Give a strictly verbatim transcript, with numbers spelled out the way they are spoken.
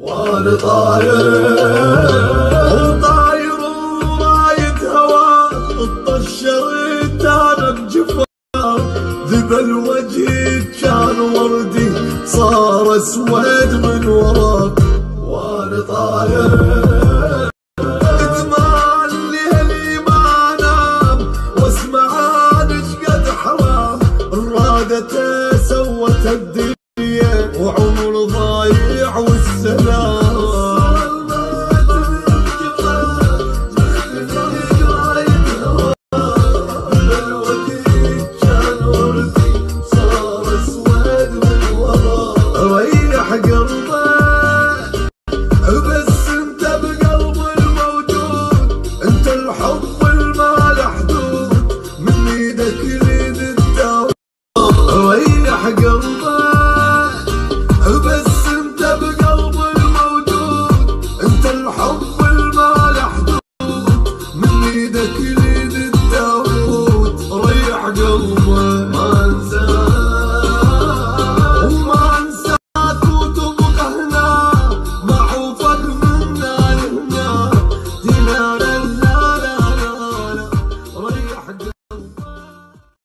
وانا طاير طاير ورايد هوا طشرت انا بجفاف ذبل وجهي كان وردي صار اسود من وراك وانا طاير ادمان ليلي ما انام واسمع ايش قد حرام رادته سوت الدنيا وعمر ضايع والسلام ريح قلبه بس انت بقلب الموجود انت الحب الما له حدود من ايدك ليد الدار ريح قلبه بس انت بقلب الموجود انت الحب الما له حدود من ايدك